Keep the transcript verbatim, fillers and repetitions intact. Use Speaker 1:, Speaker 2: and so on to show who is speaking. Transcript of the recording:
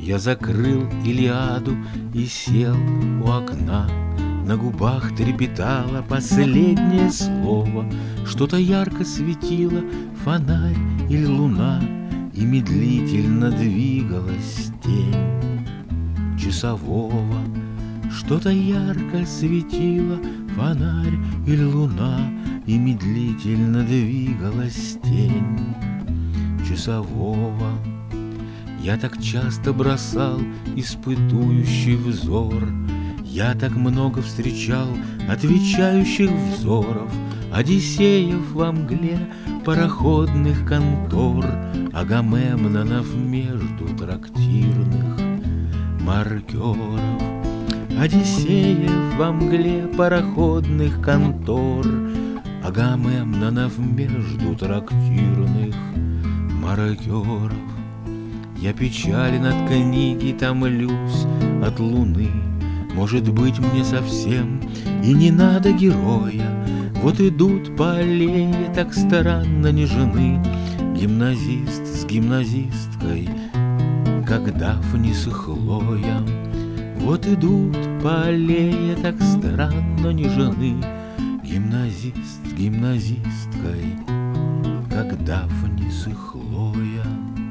Speaker 1: Я закрыл Илиаду и сел у окна. На губах трепетало последнее слово. Что-то ярко светило, фонарь или луна, и медлительно двигалась тень часового. Что-то ярко светило, фонарь или луна, и медлительно двигалась тень часового. Я так часто бросал испытующий взор, я так много встречал отвечающих взоров, Одиссеев во мгле пароходных контор, Агамемнонов между трактирных маркеров. Одиссеев во мгле пароходных контор, Агамемнонов между трактирных маркеров. Я печален от книги, томлюсь от луны. Может быть, мне совсем и не надо героя. Вот идут по аллее так странно нежны гимназист с гимназисткой, как Дафни с Хлоя. Вот идут по аллее так странно нежны гимназист с гимназисткой, как Дафни с Хлоя.